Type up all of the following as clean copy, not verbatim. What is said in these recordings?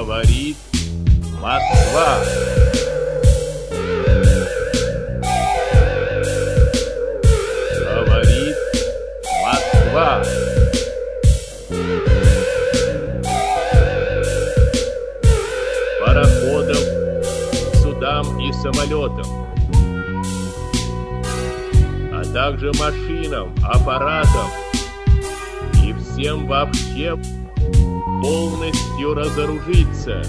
Говорит Москва. Говорит Москва. Пароходам, судам и самолетам, а также машинам, аппаратам и всем вообще полностью разоружиться.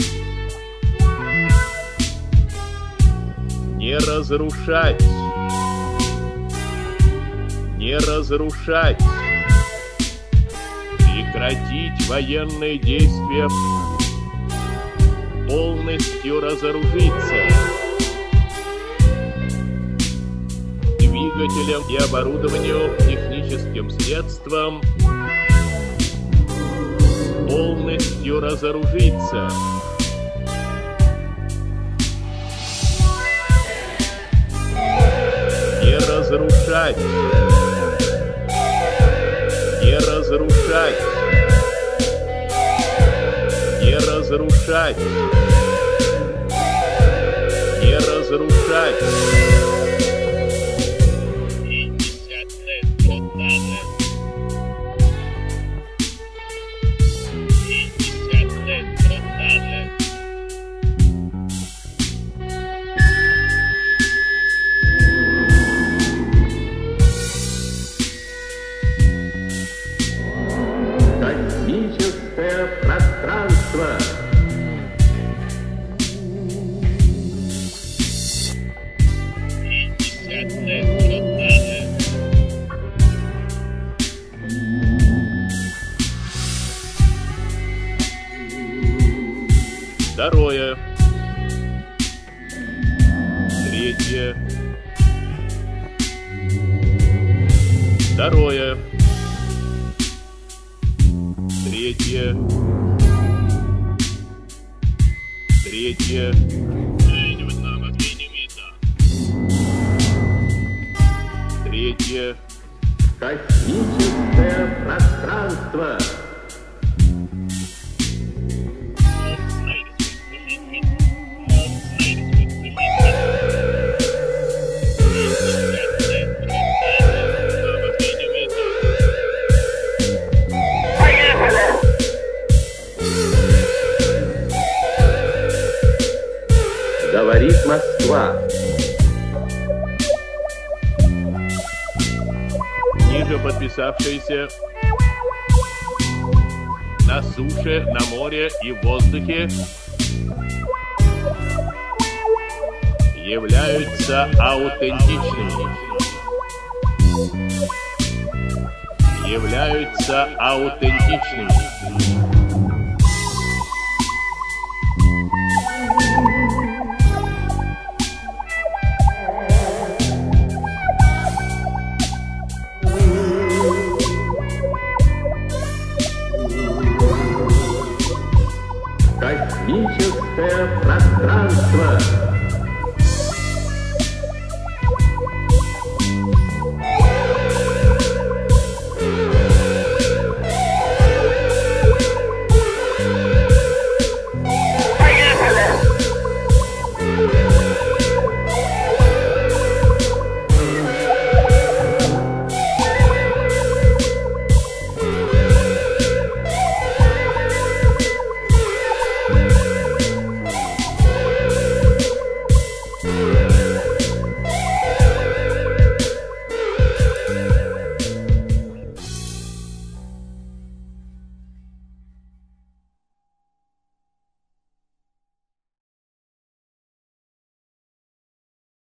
Не разрушать. Не разрушать. Прекратить военные действия. Полностью разоружиться. Двигателям и оборудованию, техническим средствам полностью разоружиться. Не разрушать. Не разрушать. Не разрушать. Не разрушать. Космическое пространство. Второе. Третье. Второе. Третье. Третье. Третье. Космическое пространство. Говорит Москва. Ниже подписавшиеся на суше, на море и в воздухе являются аутентичными. Являются аутентичными. Космическое пространство.